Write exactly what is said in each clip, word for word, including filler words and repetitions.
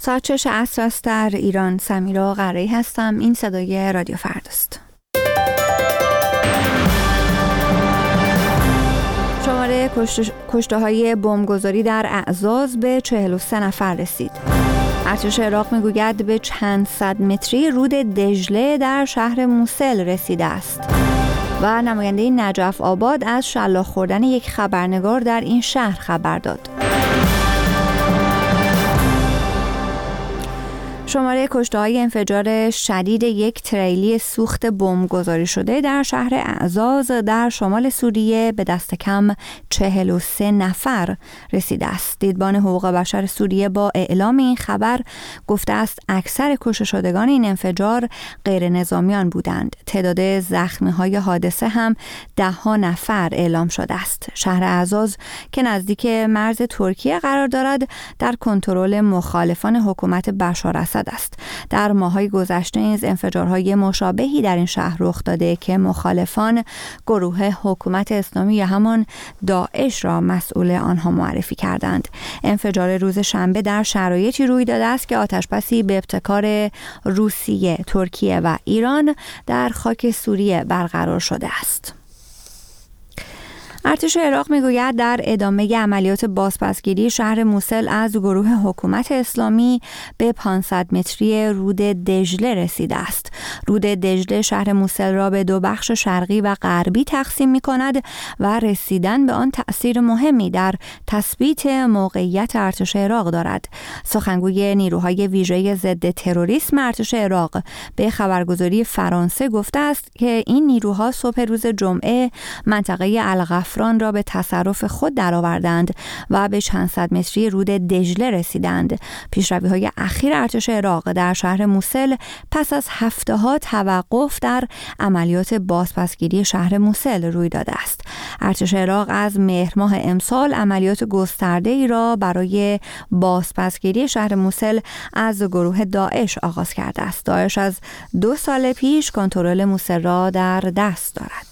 ساعت شش عصر است در ایران. سمیرا قره‌ای هستم. این صدای رادیو فرداست. شماره کشته های بمبگذاری در اعزاز به چهل و سه نفر رسید. ارتش عراق میگوید به چند صد متری رود دجله در شهر موصل رسیده است. و نماینده نجف آباد از شلاق خوردن یک خبرنگار در این شهر خبر داد. شماره کشته‌های انفجار شدید یک تریلی سوخت بمب گذاری شده در شهر اعزاز در شمال سوریه به دست کم چهل و سه نفر رسیده است. دیدبان حقوق بشر سوریه با اعلام این خبر گفته است اکثر کشته شدگان این انفجار غیر نظامیان بودند. تعداد زخمی‌های حادثه هم ده ها نفر اعلام شده است. شهر اعزاز که نزدیک مرز ترکیه قرار دارد در کنترل مخالفان حکومت بشار اسد است. در ماه‌های گذشته نیز انفجارهای مشابهی در این شهر رخ داده که مخالفان گروه حکومت اسلامی یا همان داعش را مسئول آنها معرفی کردند. انفجار روز شنبه در شرایطی روی داده است که آتشبسی به ابتکار روسیه، ترکیه و ایران در خاک سوریه برقرار شده است. ارتش عراق میگوید در ادامه عملیات بازپسگیری شهر موصل از گروه حکومت اسلامی به پانصد متری رود دجله رسیده است. رود دجله شهر موصل را به دو بخش شرقی و غربی تقسیم می کند و رسیدن به آن تأثیر مهمی در تثبیت موقعیت ارتش عراق دارد. سخنگوی نیروهای ویژه ضد تروریسم ارتش عراق به خبرگزاری فرانسه گفته است که این نیروها صبح روز جمعه منطقه الغفران را به تصرف خود درآوردند و به چند صد متری رود دجله رسیدند. پیشروی‌های اخیر ارتش عراق در شهر موصل پس از هفته‌ها توقف در عملیات بازپسگیری شهر موصل روی داده است. ارتش عراق از مهر ماه امسال عملیات گسترده‌ای را برای بازپسگیری شهر موصل از گروه داعش آغاز کرده است. داعش از دو سال پیش کنترل موصل را در دست دارد.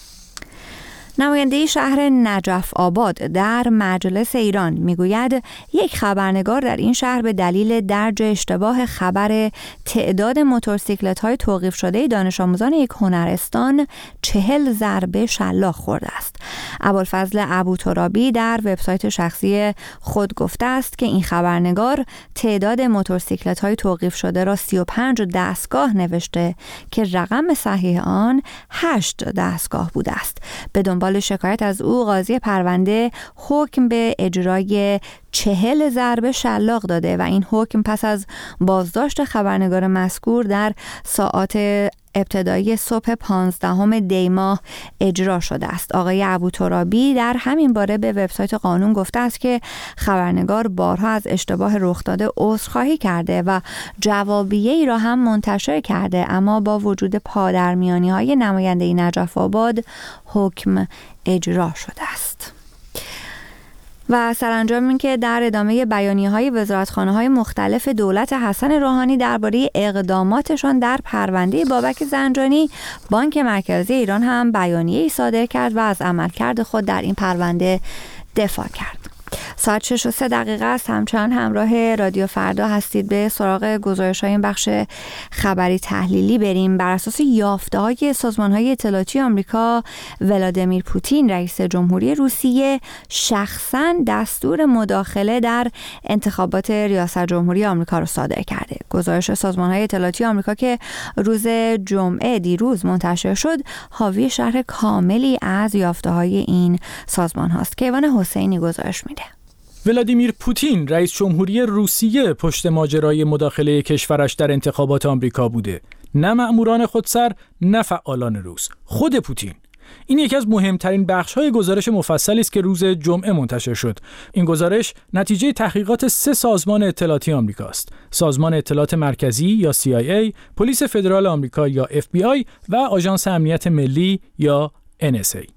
نماینده شهر نجف آباد در مجلس ایران میگوید یک خبرنگار در این شهر به دلیل درج اشتباه خبر تعداد موتورسیکلت های توقیف شده دانش آموزان یک هنرستان چهل ضربه شلاق خورده است. ابوالفضل ابوترابی در وبسایت شخصی خود گفته است که این خبرنگار تعداد موتورسیکلت های توقیف شده را سی و پنج دستگاه نوشته که رقم صحیح آن هشت دستگاه بوده است. به دنبال شکایت از او قاضی پرونده حکم به اجرای چهل ضربه شلاق داده و این حکم پس از بازداشت خبرنگار مذکور در ساعات ابتدایی صبح پانزدهم دی ماه اجرا شده است. آقای ابوترابی در همین باره به وبسایت قانون گفته است که خبرنگار بارها از اشتباه رخ داده عذرخواهی کرده و جوابیه‌ای را هم منتشر کرده، اما با وجود پادرمیانی‌های نماینده نجف آباد حکم اجرا شده است. و سرانجام این که در ادامه بیانیه‌های وزارتخانه‌های مختلف دولت حسن روحانی درباره اقداماتشان در پرونده بابک زنجانی، بانک مرکزی ایران هم بیانیه‌ای صادر کرد و از عملکرد خود در این پرونده دفاع کرد. ساعت شش و سه دقیقه است. همچنان همراه رادیو فردا هستید. به سراغ گزارش‌های این بخش خبری تحلیلی بریم. بر اساس یافته‌های سازمان‌های اطلاعاتی آمریکا، ولادیمیر پوتین رئیس جمهوری روسیه شخصاً دستور مداخله در انتخابات ریاست جمهوری آمریکا را صادر کرده. گزارش سازمان‌های اطلاعاتی آمریکا که روز جمعه دیروز منتشر شد، حاوی شرح کاملی از یافته‌های این سازمان هاست. کیوان حسینی گزارش میده. ولادیمیر پوتین رئیس جمهوری روسیه پشت ماجرای مداخله کشورش در انتخابات آمریکا بوده. نه مأموران خودسر، نه فعالان روس، خود پوتین. این یکی از مهمترین بخش‌های گزارش مفصلی است که روز جمعه منتشر شد. این گزارش نتیجه تحقیقات سه سازمان اطلاعاتی آمریکاست: سازمان اطلاعات مرکزی یا سی آی ای، پلیس فدرال آمریکا یا اف بی آی و آژانس امنیت ملی یا ان اس ای.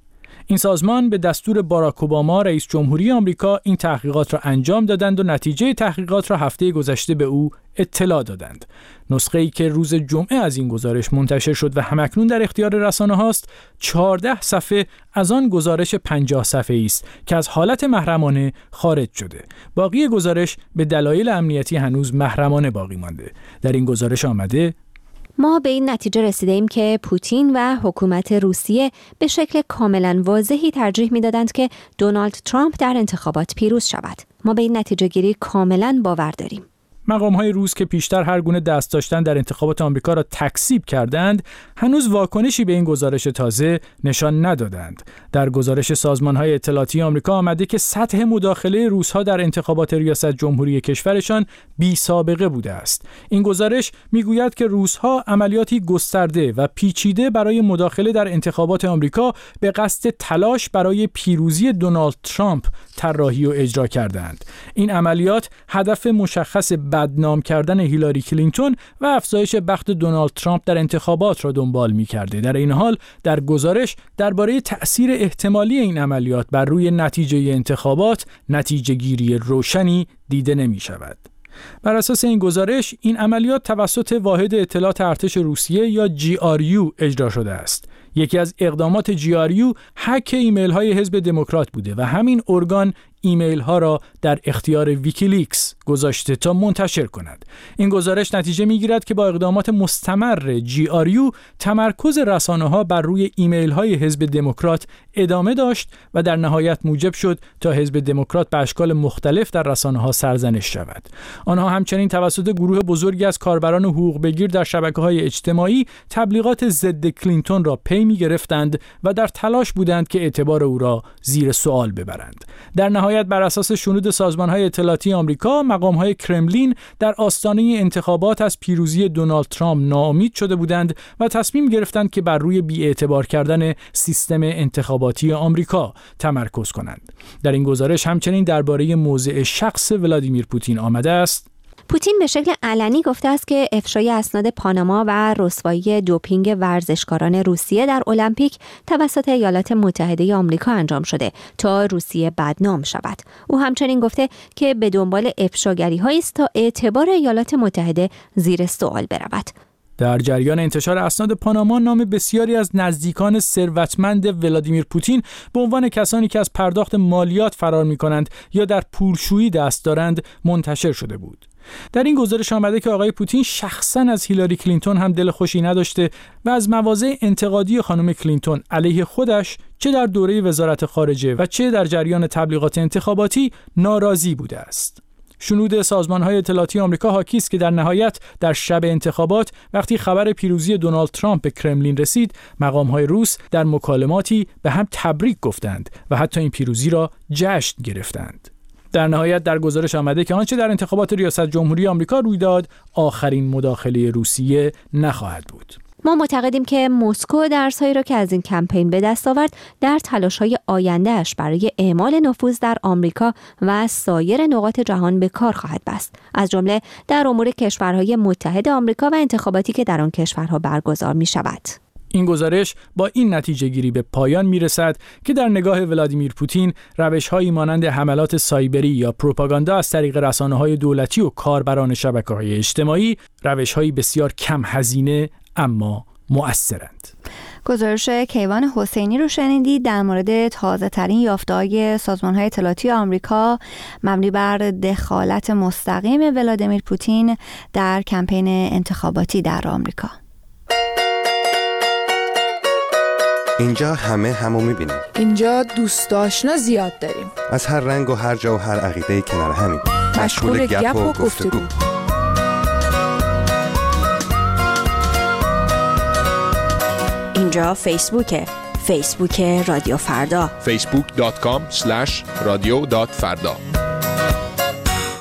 این سازمان به دستور باراک اوباما رئیس جمهوری آمریکا این تحقیقات را انجام دادند و نتیجه تحقیقات را هفته گذشته به او اطلاع دادند. نسخه‌ای که روز جمعه از این گزارش منتشر شد و همکنون در اختیار رسانه هاست، چهارده صفحه از آن گزارش پنجاه صفحه‌ای است که از حالت محرمانه خارج شده. باقی گزارش به دلایل امنیتی هنوز محرمانه باقی مانده. در این گزارش آمده: ما به این نتیجه رسیده ایم که پوتین و حکومت روسیه به شکل کاملا واضحی ترجیح می‌دادند که دونالد ترامپ در انتخابات پیروز شود. ما به این نتیجه گیری کاملا باور داریم. مقام‌های روس که پیشتر هر گونه دست داشتن در انتخابات آمریکا را تکذیب کردند، هنوز واکنشی به این گزارش تازه نشان ندادند. در گزارش سازمان‌های اطلاعاتی آمریکا آمده که سطح مداخله روس‌ها در انتخابات ریاست جمهوری کشورشان بی‌سابقه بوده است. این گزارش می‌گوید که روس‌ها عملیاتی گسترده و پیچیده برای مداخله در انتخابات آمریکا به قصد تلاش برای پیروزی دونالد ترامپ طراحی و اجرا کردند. این عملیات هدف مشخص بدنام کردن هیلاری کلینتون و افزایش بخت دونالد ترامپ در انتخابات را دنبال می‌کرده. در این حال در گزارش درباره تأثیر احتمالی این عملیات بر روی نتیجه انتخابات نتیجه گیری روشنی دیده نمی‌شود. بر اساس این گزارش، این عملیات توسط واحد اطلاعات ارتش روسیه یا جی آر یو اجرا شده است. یکی از اقدامات جی آر یو هک ایمیل های حزب دموکرات بوده و همین ارگان ایمیل ها را در اختیار ویکیلیکس گذاشته تا منتشر کند. این گزارش نتیجه میگیرد که با اقدامات مستمر جی آر یو تمرکز رسانه ها بر روی ایمیل های حزب دموکرات ادامه داشت و در نهایت موجب شد تا حزب دموکرات به اشکال مختلف در رسانه ها سرزنش شود. آنها همچنین توسط گروه بزرگی از کاربران حقوق بگیر در شبکه‌های اجتماعی تبلیغات ضد کلینتون را پی می‌گرفتند و در تلاش بودند که اعتبار او را زیر سوال ببرند. در نهایت بر اساس شنود سازمان‌های اطلاعاتی آمریکا، مقام‌های کرملین در آستانه انتخابات از پیروزی دونالد ترامپ ناامید شده بودند و تصمیم گرفتند که بر روی بی‌اعتبار کردن سیستم انتخاباتی آمریکا تمرکز کنند. در این گزارش همچنین درباره موضع شخص ولادیمیر پوتین آمده است: پوتین به شکل علنی گفته است که افشای اسناد پاناما و رسوایی دوپینگ ورزشکاران روسیه در المپیک توسط ایالات متحده آمریکا انجام شده تا روسیه بدنام شود. او همچنین گفته که به دنبال افشاگری‌هایی است تا اعتبار ایالات متحده زیر سوال برود. در جریان انتشار اسناد پاناما، نام بسیاری از نزدیکان ثروتمند ولادیمیر پوتین به عنوان کسانی که از پرداخت مالیات فرار می‌کنند یا در پولشویی دست دارند منتشر شده بود. در این گزارش آمده که آقای پوتین شخصاً از هیلاری کلینتون هم دل خوشی نداشته و از مواضع انتقادی خانم کلینتون علیه خودش چه در دوره وزارت خارجه و چه در جریان تبلیغات انتخاباتی ناراضی بوده است. شنود سازمان‌های اطلاعاتی آمریکا حاکی است که در نهایت در شب انتخابات وقتی خبر پیروزی دونالد ترامپ به کرملین رسید، مقام‌های روس در مکالماتی به هم تبریک گفتند و حتی این پیروزی را جشن گرفتند. در نهایت در گزارش آمده که آنچه در انتخابات ریاست جمهوری آمریکا روی داد آخرین مداخله روسیه نخواهد بود. ما معتقدیم که مسکو درس‌هایی را که از این کمپین به دست آورد در تلاش‌های آینده‌اش برای اعمال نفوذ در آمریکا و سایر نقاط جهان به کار خواهد بست، از جمله در امور کشورهای متحد آمریکا و انتخاباتی که در آن کشورها برگزار می‌شود. این گزارش با این نتیجه گیری به پایان میرسد که در نگاه ولادیمیر پوتین روش‌هایی مانند حملات سایبری یا پروپاگاندا از طریق رسانه‌های دولتی و کاربران شبکه‌های اجتماعی روش‌هایی بسیار کم هزینه اما مؤثرند. گزارش کیوان حسینی رو شنیدید در مورد تازه ترین یافته‌های سازمان‌های اطلاعاتی آمریکا مبنی بر دخالت مستقیم ولادیمیر پوتین در کمپین انتخاباتی در آمریکا. اینجا همه همو می‌بینیم. اینجا دوست آشنا زیاد داریم. از هر رنگ و هر جا و هر عقیده‌ای کنار همیم. مشغول گپ و گفتگو. اینجا فیسبوکه. فیسبوک رادیو فردا. فیسبوک دات کام اسلش رادیو دات فردا.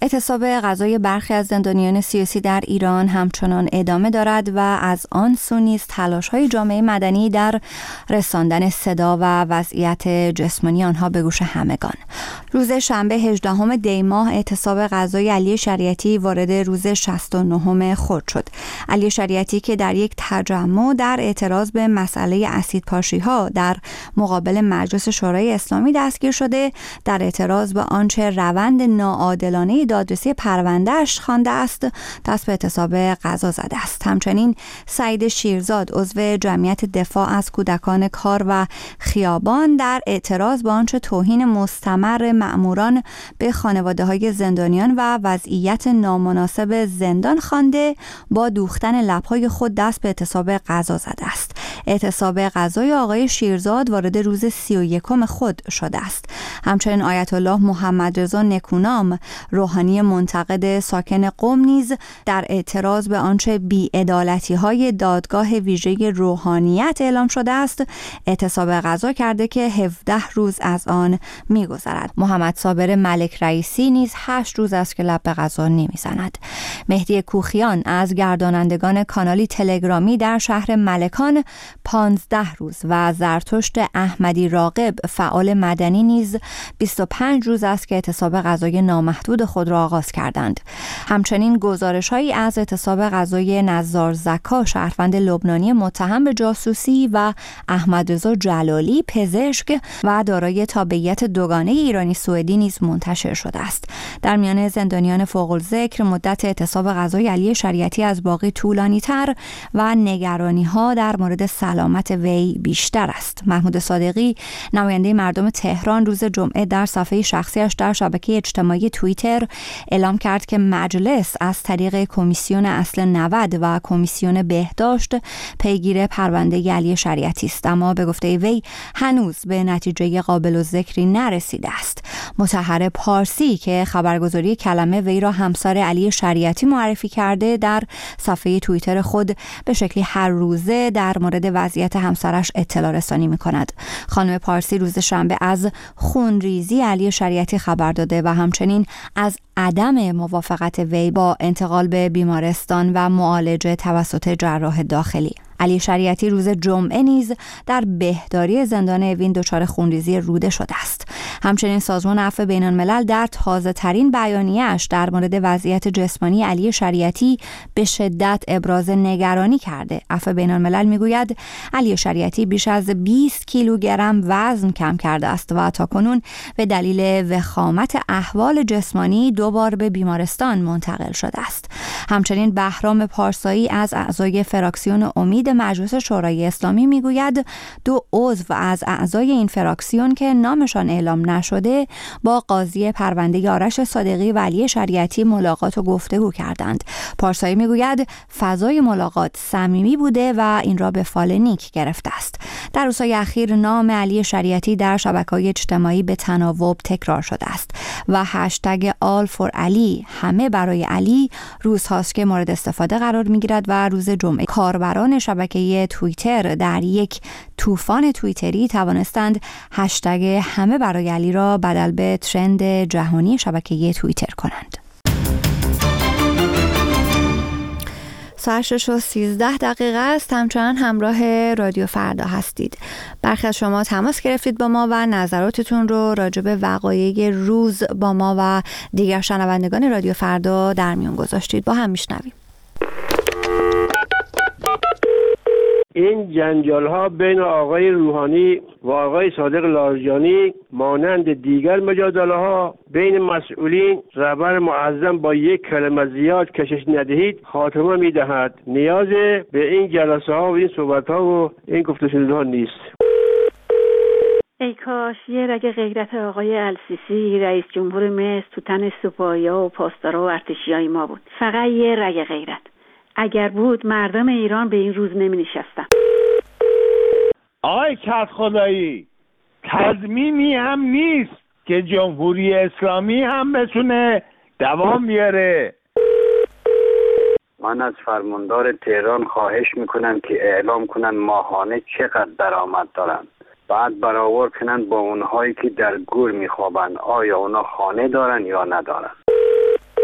اعتصاب غذای برخی از زندانیان سیاسی در ایران همچنان ادامه دارد و از آن سو نیز تلاش‌های جامعه مدنی در رساندن صدا و وضعیت جسمانی آنها به گوش همگان. روز شنبه هجدهم دی ماه اعتصاب غذای علی شریعتی وارد روز شصت و نهم خود شد. علی شریعتی که در یک تجمع در اعتراض به مسئله اسیدپاشی‌ها در مقابل مجلس شورای اسلامی دستگیر شده، در اعتراض به آنچه روند ناعادلانه دادرسی پرونده‌اش خوانده است، دست به اعتصاب غذا زده است. همچنین سعید شیرزاد عضو جمعیت دفاع از کودکان کار و خیابان در اعتراض به آنچه توهین مستمر مأموران به خانواده‌های زندانیان و وضعیت نامناسب زندان خوانده، با دوختن لب‌های خود دست به اعتصاب غذا زده است. اعتصاب غذای آقای شیرزاد وارد روز سی و یکم خود شده است. همچنین آیت الله محمد رضا نکونام روحانی منتقد ساکن قم نیز در اعتراض به آنچه بی‌عدالتی‌های دادگاه ویژه روحانیت اعلام شده است، اعتصاب غذا کرده که هفده روز از آن می‌گذرد. محمد صابر ملک رئیسی نیز هشت روز است که لب به غذا نمی‌زند. مهدی کوخیان از گردانندگان کانالی تلگرامی در شهر ملکان پانزده روز و زرتشت احمدی راغب فعال مدنی نیز بیست و پنج روز است که اعتصاب غذای نامحدود خود را آغاز کردند. همچنین گزارش‌هایی از اعتصاب غذای نزار زکا شهروند لبنانی متهم به جاسوسی و احمد رضا جلالی پزشک و دارای تابعیت دوگانه ایرانی سوئدی نیز منتشر شده است. در میان زندانیان فوق الذکر مدت اعتصاب غذای علی شریعتی از باقی طولانی‌تر و نگرانی‌ها در مورد سلامت وی بیشتر است. محمود صادقی نماینده مردم تهران روز جمعه در صفحه شخصیش در شبکه اجتماعی توییتر اعلام کرد که مجلس از طریق کمیسیون اصل نود و کمیسیون بهداشت پیگیر پرونده علی شریعتی است، اما به گفته وی هنوز به نتیجه قابل الذکری نرسیده است. مطهر پارسی که خبرگزاری کلمه وی را همسر علی شریعتی معرفی کرده، در صفحه توییتر خود به شکلی هر روزه در مورد وضعیت همسرش اطلاع رسانی می کند. خانم پارسی روز شنبه از خونریزی علی شریعتی خبر داده و همچنین از عدم موافقت وی با انتقال به بیمارستان و معالجه توسط جراح داخلی. علی شریعتی روز جمعه نیز در بهداری زندان اوین دچار خونریزی روده شده است. همچنین سازمان عفو بین الملل در تازه ترین بیانیه‌اش در مورد وضعیت جسمانی علی شریعتی به شدت ابراز نگرانی کرده. عفو بین الملل میگوید علی شریعتی بیش از بیست کیلوگرم وزن کم کرده است و تاکنون به دلیل وخامت احوال جسمانی دو بار به بیمارستان منتقل شده است. همچنین بهرام پارسایی از اعضای فراکسیون امید مجلس شورای اسلامی میگوید دو عضو از اعضای این فراکسیون که نامشان اعلام نشده با قاضی پرونده آرش صادقی و علی شریعتی ملاقات و گفتگو کردند. پارسایی میگوید فضای ملاقات صمیمی بوده و این را به فال نیک گرفته است. در روزهای اخیر نام علی شریعتی در شبکه‌های اجتماعی به تناوب تکرار شده است و هشتگ آل فور علی، همه برای علی، روزهاست که مورد استفاده قرار میگیرد و روز جمعه کاربران شبکه توییتر در یک طوفان توییتری توانستند هشتگ همه برای علی را بدل به ترند جهانی شبکه توییتر کنند. ساعت شش و سیزده دقیقه است. همچنان همراه رادیو فردا هستید. برخی از شما تماس گرفتید با ما و نظراتتون رو راجع به وقایع روز با ما و دیگر شنوندگان رادیو فردا در میون گذاشتید. با هم میشنویم. این جنجال ها بین آقای روحانی و آقای صادق لاریجانی مانند دیگر مجادله ها بین مسئولین رهبر معظم با یک کلمه زیاد کشش ندهید خاتمه میدهد. نیاز به این جلسه ها و این صحبت ها و این گفت و شنود ها نیست. ای کاش یه رگ غیرت آقای السیسی رئیس جمهور مصر تو تن سپاهی‌ها و پاسدارا و ارتشیای ما بود. فقط یه رگ غیرت. اگر بود مردم ایران به این روز نمی نشستن. آقای کت خدایی، تضمینی هم نیست که جمهوری اسلامی هم بتونه دوام بیاره. من از فرماندار تهران خواهش میکنم که اعلام کنن ماهانه چقدر درآمد دارن، بعد برآورد کنن با اونهایی که در گور میخوابن، آیا اونا خانه دارن یا ندارن.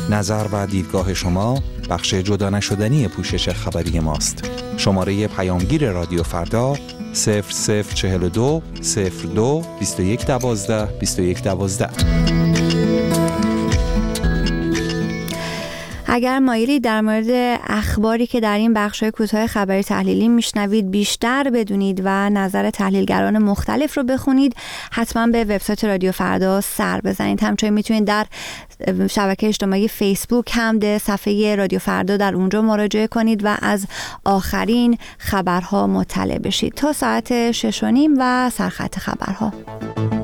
نظر و دیدگاه شما بخش جدا نشدنی پوشش خبری ماست. شماره پیامگیر رادیو فردا صفر صفر چهل و دو صفر دو بیست و یک دوازده بیست و یک دوازده. اگر مایلی در مورد اخباری که در این بخش‌های کوتاه خبری تحلیلی میشنوید بیشتر بدونید و نظر تحلیلگران مختلف رو بخونید، حتما به وبسایت رادیو فردا سر بزنید. همچنین میتونید در شبکه اجتماعی فیسبوک هم به صفحه رادیو فردا در اونجا مراجعه کنید و از آخرین خبرها مطلع بشید. تا ساعت شش و نیم و سرخط خبرها.